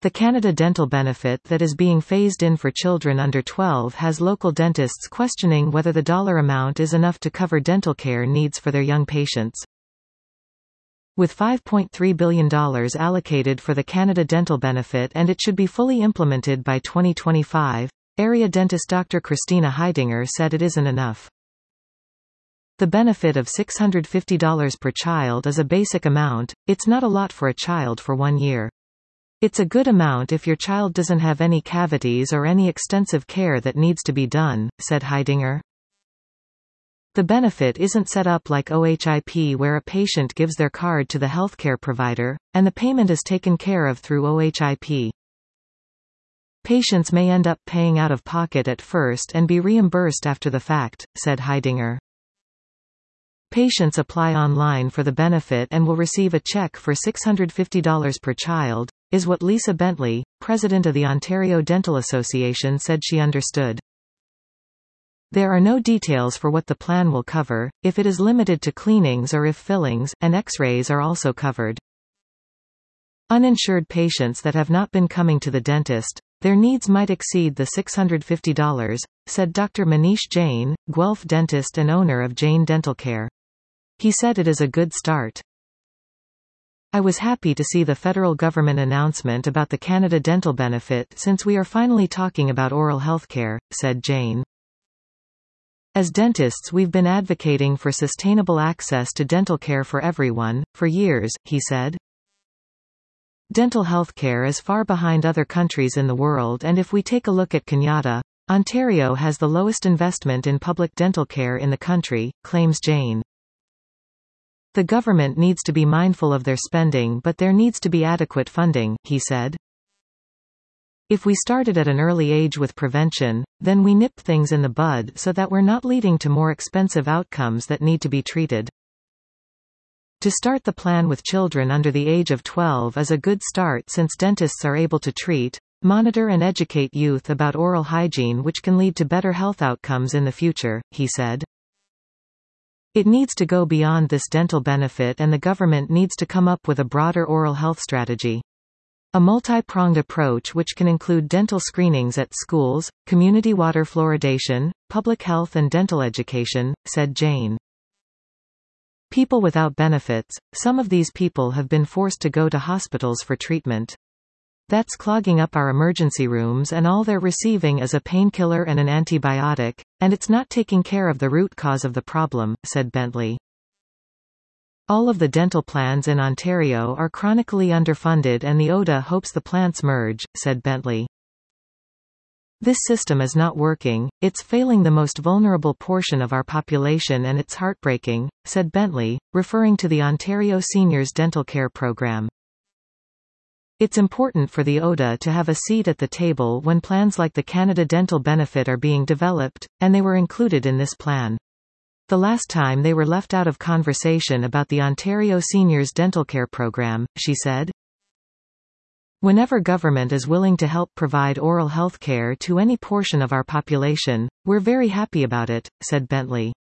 The Canada Dental benefit that is being phased in for children under 12 has local dentists questioning whether the dollar amount is enough to cover dental care needs for their young patients. With $5.3 billion allocated for the Canada Dental benefit and it should be fully implemented by 2025, area dentist Dr. Christina Heidinger said it isn't enough. The benefit of $650 per child is a basic amount. It's not a lot for a child for 1 year. It's a good amount if your child doesn't have any cavities or any extensive care that needs to be done, said Heidinger. The benefit isn't set up like OHIP where a patient gives their card to the healthcare provider, and the payment is taken care of through OHIP. Patients may end up paying out of pocket at first and be reimbursed after the fact, said Heidinger. Patients apply online for the benefit and will receive a check for $650 per child, is what Lisa Bentley, president of the Ontario Dental Association, said she understood. There are no details for what the plan will cover, if it is limited to cleanings or if fillings and X-rays are also covered. Uninsured patients that have not been coming to the dentist, their needs might exceed the $650, said Dr. Manish Jain, Guelph dentist and owner of Jain Dental Care. He said it is a good start. I was happy to see the federal government announcement about the Canada Dental benefit since we are finally talking about oral health care, said Jain. As dentists we've been advocating for sustainable access to dental care for everyone, for years, he said. Dental health care is far behind other countries in the world, and if we take a look at Canada, Ontario has the lowest investment in public dental care in the country, claims Jain. The government needs to be mindful of their spending, but there needs to be adequate funding, he said. If we started at an early age with prevention, then we nip things in the bud so that we're not leading to more expensive outcomes that need to be treated. To start the plan with children under the age of 12 is a good start since dentists are able to treat, monitor and educate youth about oral hygiene, which can lead to better health outcomes in the future, he said. It needs to go beyond this dental benefit and the government needs to come up with a broader oral health strategy. A multi-pronged approach which can include dental screenings at schools, community water fluoridation, public health and dental education, said Jain. People without benefits, some of these people have been forced to go to hospitals for treatment. That's clogging up our emergency rooms and all they're receiving is a painkiller and an antibiotic, and it's not taking care of the root cause of the problem, said Bentley. All of the dental plans in Ontario are chronically underfunded and the ODA hopes the plans merge, said Bentley. This system is not working, it's failing the most vulnerable portion of our population and it's heartbreaking, said Bentley, referring to the Ontario Seniors Dental Care Program. It's important for the ODA to have a seat at the table when plans like the Canada Dental benefit are being developed, and they were included in this plan. The last time they were left out of conversation about the Ontario Seniors Dental Care Program, she said. Whenever government is willing to help provide oral health care to any portion of our population, we're very happy about it, said Bentley.